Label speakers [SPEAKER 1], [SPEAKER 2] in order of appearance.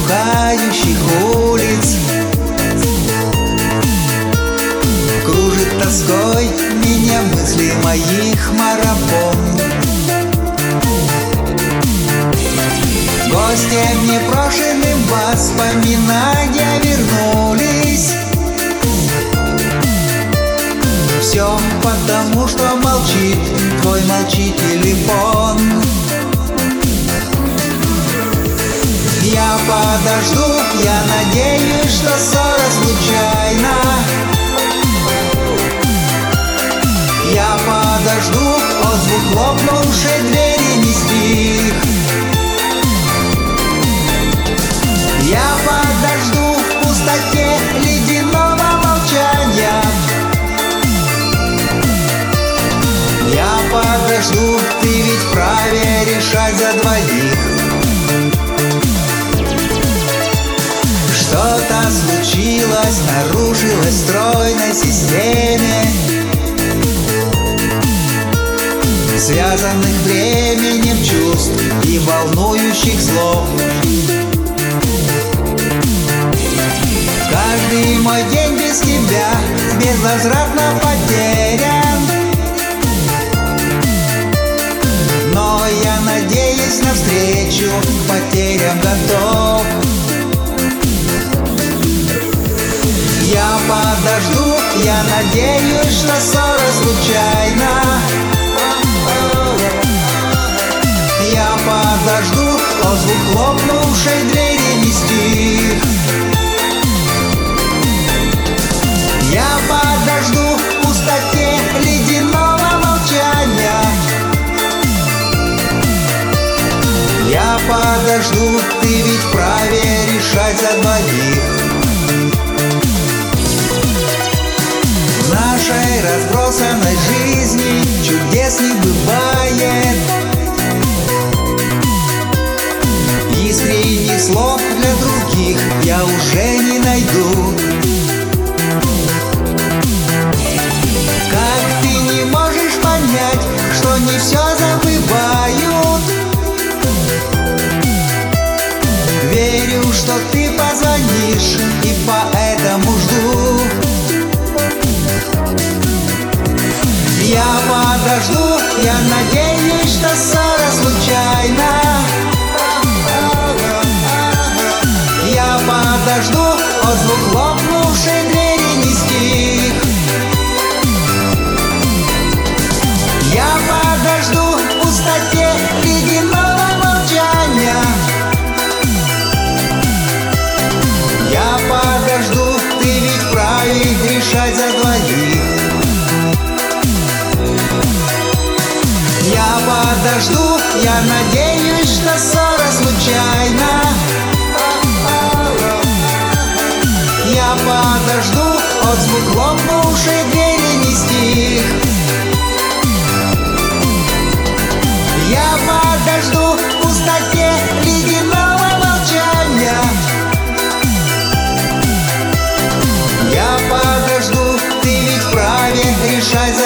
[SPEAKER 1] бухающих улиц. Кружит тоской меня мысли моих марафон. Гостям непрошенным воспоминания вернулись. Все потому, что молчит твой телефон. Я подожду, я надеюсь, что ссора случайна. Я подожду, отзвук хлопнувшей двери не стих. Я подожду в пустоте ледяного молчания. Я подожду, ты ведь вправе решать за двоих. Что-то случилось, нарушилось в стройной системе, связанных временем чувств и волнующих слов. Каждый мой день без тебя безвозвратно потерян. Но я надеюсь навстречу к потерям готов. Я подожду, я надеюсь, что ссора случайна. Я подожду, отзвук хлопнувшей двери не стих. Я подожду в пустоте ледяного молчания. Я подожду, ты ведь вправе решать за двоих. В нашей разбросанной жизни чудес не бывает. Искренних слов для других я уже не найду. Как ты не можешь понять, что не все забывают? Верю, что ты позвонишь, и поэтому жду. Я подожду, я надеюсь, что ссора случайна. Я подожду, отзвук хлопнувшей двери не стих. Я подожду в пустоте ледяного молчания. Я подожду, ты ведь вправе решать за двоих. Я подожду, я надеюсь, что ссора случайна. Я подожду, отзвук хлопнувшей двери не стих. Я подожду в пустоте ледяного молчания. Я подожду, ты ведь вправе решать за